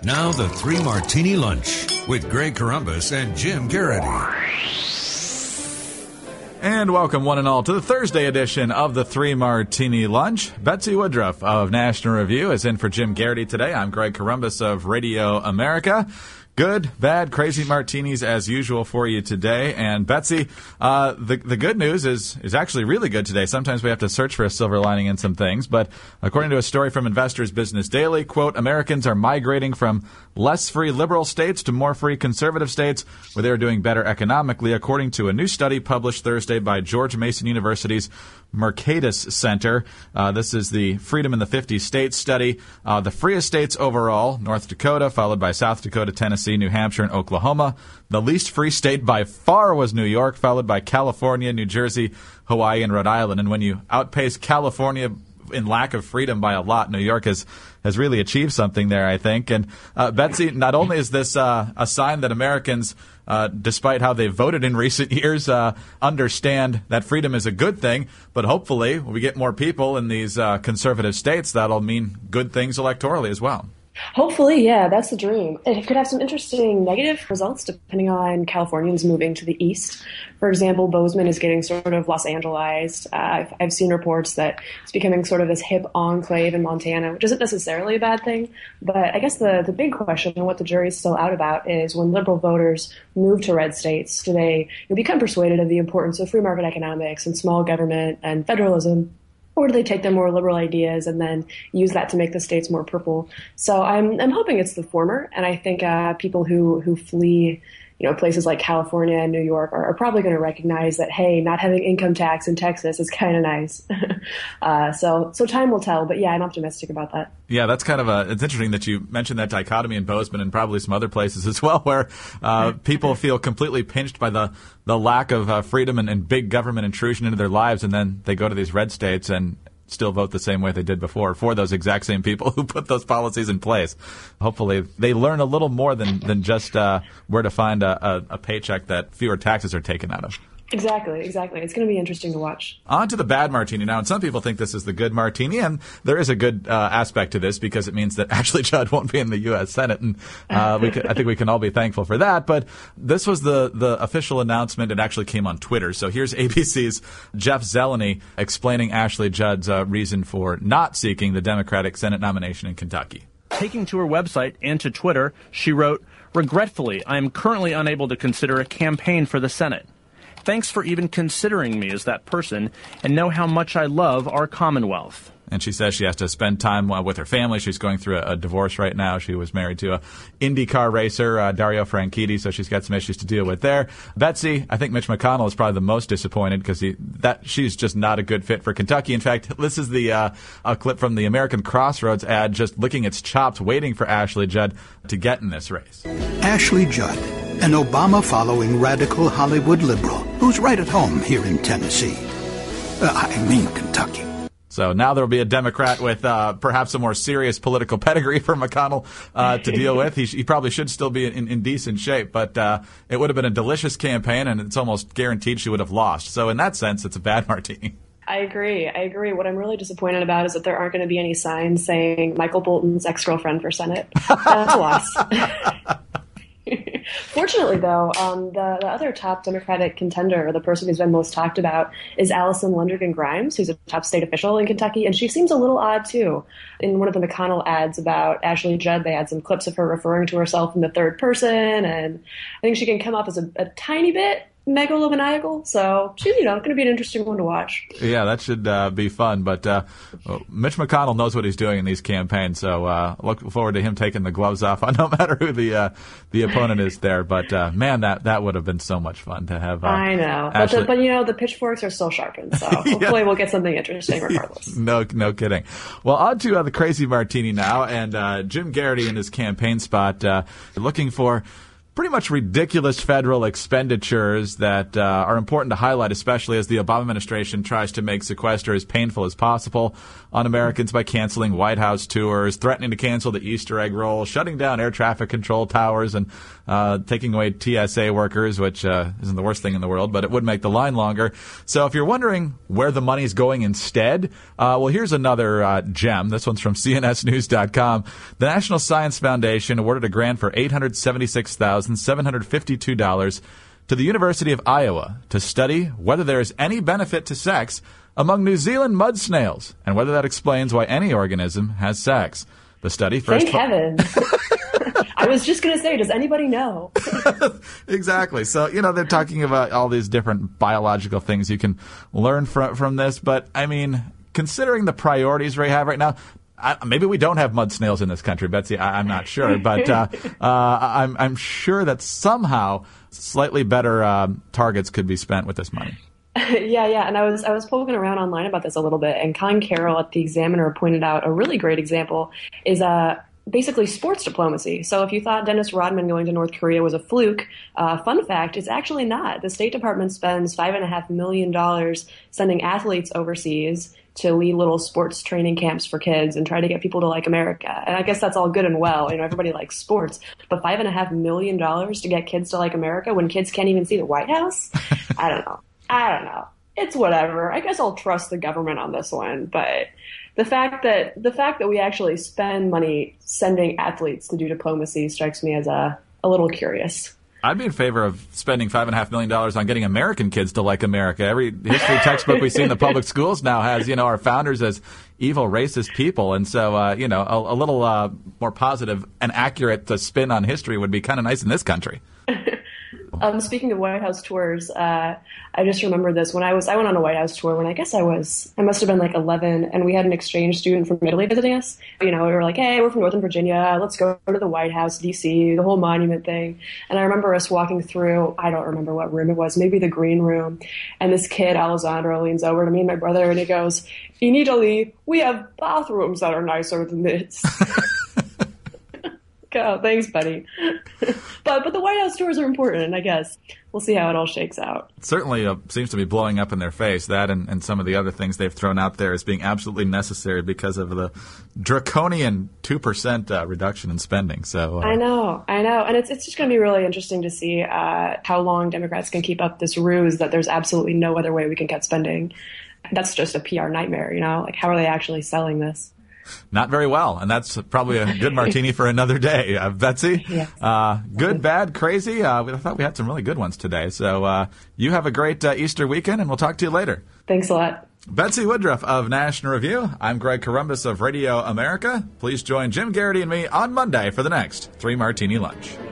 Now the Three Martini Lunch with Greg Corombos and Jim Garrity. And welcome one and all to the Thursday edition of the Three Martini Lunch. Betsy Woodruff of National Review is in for Jim Garrity today. I'm Greg Corombos of Radio America. Good, bad, crazy martinis as usual for you today. And Betsy, the good news is actually really good today. Sometimes we have to search for a silver lining in some things. But according to a story from Investors Business Daily, quote, Americans are migrating from less free liberal states to more free conservative states where they're doing better economically, according to a new study published Thursday by George Mason University's Mercatus Center. This is the Freedom in the 50 States study. The freest states overall, North Dakota, followed by South Dakota, Tennessee, New Hampshire, and Oklahoma. The least free state by far was New York, followed by California, New Jersey, Hawaii, and Rhode Island. And when you outpace California in lack of freedom by a lot, New York has really achieved something there, I think. And Betsy, not only is this a sign that Americans, despite how they voted in recent years, understand that freedom is a good thing, but hopefully when we get more people in these conservative states, that'll mean good things electorally as well. Hopefully, yeah, that's the dream. It could have some interesting negative results depending on Californians moving to the east. For example, Bozeman is getting sort of Los Angelized. I've seen reports that it's becoming sort of this hip enclave in Montana, which isn't necessarily a bad thing. But I guess the big question and what the jury's still out about is when liberal voters move to red states, do they become persuaded of the importance of free market economics and small government and federalism? Or do they take their more liberal ideas and then use that to make the states more purple? So I'm hoping it's the former, and I think people who flee, places like California and New York are probably going to recognize that, hey, not having income tax in Texas is kind of nice. So time will tell, but yeah, I'm optimistic about that. Yeah, that's kind of it's interesting that you mentioned that dichotomy in Bozeman and probably some other places as well, where people feel completely pinched by the lack of freedom and big government intrusion into their lives, and then they go to these red states and still vote the same way they did before for those exact same people who put those policies in place. Hopefully they learn a little more than just where to find a paycheck that fewer taxes are taken out of. Exactly. It's going to be interesting to watch. On to the bad martini now, and some people think this is the good martini, and there is a good aspect to this because it means that Ashley Judd won't be in the U.S. Senate, and I think we can all be thankful for that. But this was the official announcement. It actually came on Twitter. So here's ABC's Jeff Zeleny explaining Ashley Judd's reason for not seeking the Democratic Senate nomination in Kentucky. Taking to her website and to Twitter, she wrote, "Regretfully, I am currently unable to consider a campaign for the Senate. Thanks for even considering me as that person, and know how much I love our Commonwealth." And she says she has to spend time with her family. She's going through a divorce right now. She was married to a IndyCar racer, Dario Franchitti, so she's got some issues to deal with there. Betsy, I think Mitch McConnell is probably the most disappointed because she's just not a good fit for Kentucky. In fact, this is a clip from the American Crossroads ad just licking its chops, waiting for Ashley Judd to get in this race. Ashley Judd, an Obama-following radical Hollywood liberal who's right at home here in Tennessee. Kentucky. So now there will be a Democrat with perhaps a more serious political pedigree for McConnell to deal with. He probably should still be in decent shape, but it would have been a delicious campaign, and it's almost guaranteed she would have lost. So in that sense, it's a bad martini. I agree. What I'm really disappointed about is that there aren't going to be any signs saying Michael Bolton's ex-girlfriend for Senate. That's a loss. Fortunately, though, the other top Democratic contender, or the person who's been most talked about, is Allison Lundergan Grimes, who's a top state official in Kentucky, and she seems a little odd, too. In one of the McConnell ads about Ashley Judd, they had some clips of her referring to herself in the third person, and I think she can come off as a tiny bit megalomaniacal, so she's going to be an interesting one to watch. Yeah, that should be fun. But Mitch McConnell knows what he's doing in these campaigns, so look forward to him taking the gloves off, no matter who the opponent is there. But man, that would have been so much fun to have. I know, but the pitchforks are still sharpened, so hopefully we'll get something interesting regardless. No kidding. Well, on to the crazy martini now, and Jim Garrity in his campaign spot looking for pretty much ridiculous federal expenditures that are important to highlight, especially as the Obama administration tries to make sequester as painful as possible on Americans by canceling White House tours, threatening to cancel the Easter egg roll, shutting down air traffic control towers, and taking away TSA workers, which isn't the worst thing in the world, but it would make the line longer. So if you're wondering where the money's going instead, well, here's another gem. This one's from CNSnews.com. The National Science Foundation awarded a grant for $876,752 to the University of Iowa to study whether there is any benefit to sex among New Zealand mud snails and whether that explains why any organism has sex. The study first... Thank heaven. I was just going to say, does anybody know? Exactly. So, they're talking about all these different biological things you can learn from this. But, I mean, considering the priorities we have right now, maybe we don't have mud snails in this country, Betsy. I'm not sure. But I'm sure that somehow slightly better targets could be spent with this money. Yeah. And I was poking around online about this a little bit, and Colin Carroll at the Examiner pointed out a really great example is basically sports diplomacy. So if you thought Dennis Rodman going to North Korea was a fluke, fun fact, it's actually not. The State Department spends $5.5 million sending athletes overseas to lead little sports training camps for kids and try to get people to like America. And I guess that's all good and well. Everybody likes sports, but $5.5 million to get kids to like America when kids can't even see the White House? I don't know. It's whatever. I guess I'll trust the government on this one, but the fact that we actually spend money sending athletes to do diplomacy strikes me as a little curious. I'd be in favor of spending $5.5 million on getting American kids to like America. Every history textbook we see in the public schools now has, our founders as evil, racist people. And so, a little more positive and accurate spin on history would be kind of nice in this country. Speaking of White House tours, I just remember this. When I went on a White House tour when I must have been like 11, and we had an exchange student from Italy visiting us. We were like, hey, we're from Northern Virginia. Let's go to the White House, D.C., the whole monument thing. And I remember us walking through, I don't remember what room it was, maybe the green room. And this kid, Alessandro, leans over to me and my brother, and he goes, in Italy, we have bathrooms that are nicer than this. Oh, thanks, buddy. But the White House tours are important, I guess. We'll see how it all shakes out. It certainly seems to be blowing up in their face, that and some of the other things they've thrown out there as being absolutely necessary because of the draconian 2% reduction in spending. So I know. And it's just going to be really interesting to see how long Democrats can keep up this ruse that there's absolutely no other way we can cut spending. That's just a PR nightmare, Like, how are they actually selling this? Not very well, and that's probably a good martini for another day. Betsy, yes. Good, bad, crazy. I thought we had some really good ones today. So you have a great Easter weekend, and we'll talk to you later. Thanks a lot. Betsy Woodruff of National Review. I'm Greg Corombos of Radio America. Please join Jim Garrity and me on Monday for the next 3 Martini Lunch.